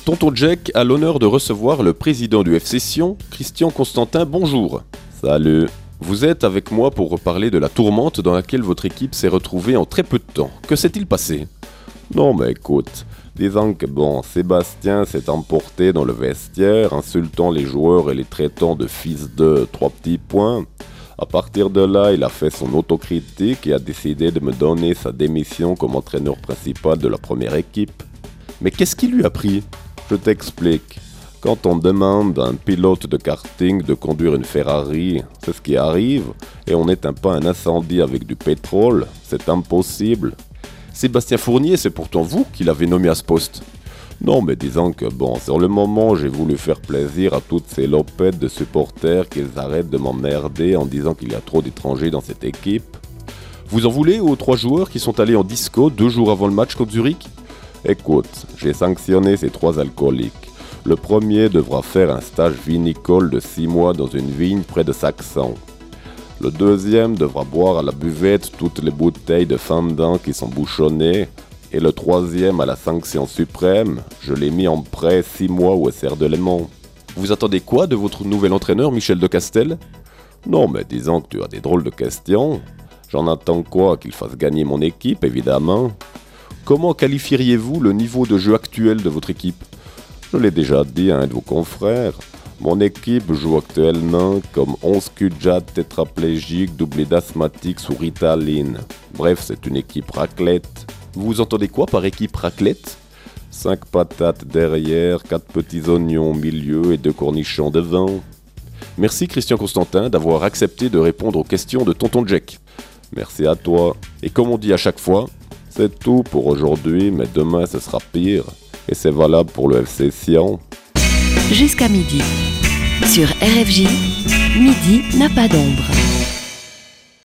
Tonton Jack a l'honneur de recevoir le président du FC Sion, Christian Constantin, bonjour. Salut. Vous êtes avec moi pour reparler de la tourmente dans laquelle votre équipe s'est retrouvée en très peu de temps. Que s'est-il passé ? Non mais écoute, disons que Sébastien s'est emporté dans le vestiaire, insultant les joueurs et les traitant de fils de 3 petits points. À partir de là, il a fait son autocritique et a décidé de me donner sa démission comme entraîneur principal de la première équipe. Mais qu'est-ce qui lui a pris ? Je t'explique. Quand on demande à un pilote de karting de conduire une Ferrari, c'est ce qui arrive, et on n'éteint pas un incendie avec du pétrole, c'est impossible. Sébastien Fournier, c'est pourtant vous qui l'avez nommé à ce poste. Non, mais disons que sur le moment, j'ai voulu faire plaisir à toutes ces lopettes de supporters qu'ils arrêtent de m'emmerder en disant qu'il y a trop d'étrangers dans cette équipe. Vous en voulez aux 3 joueurs qui sont allés en disco 2 jours avant le match contre Zurich ? Écoute, j'ai sanctionné ces 3 alcooliques. Le premier devra faire un stage vinicole de 6 mois dans une vigne près de Saxon. Le deuxième devra boire à la buvette toutes les bouteilles de Fendant qui sont bouchonnées. Et le troisième à la sanction suprême, je l'ai mis en prêt 6 mois au SR de Léman. Vous attendez quoi de votre nouvel entraîneur Michel Decastel ? Non mais disons que tu as des drôles de questions. J'en attends quoi ? Qu'il fasse gagner mon équipe, évidemment. Comment qualifieriez-vous le niveau de jeu actuel de votre équipe ? Je l'ai déjà dit à un de vos confrères. Mon équipe joue actuellement comme 11 Kudjat tétraplégiques doublés d'asthmatiques sous Ritaline. Bref, c'est une équipe raclette. Vous entendez quoi par équipe raclette ? 5 patates derrière, 4 petits oignons au milieu et 2 cornichons devant. Merci Christian Constantin d'avoir accepté de répondre aux questions de Tonton Jack. Merci à toi. Et comme on dit à chaque fois, c'est tout pour aujourd'hui, mais demain ce sera pire. Et c'est valable pour le FC Sion. Jusqu'à midi. Sur RFJ, midi n'a pas d'ombre.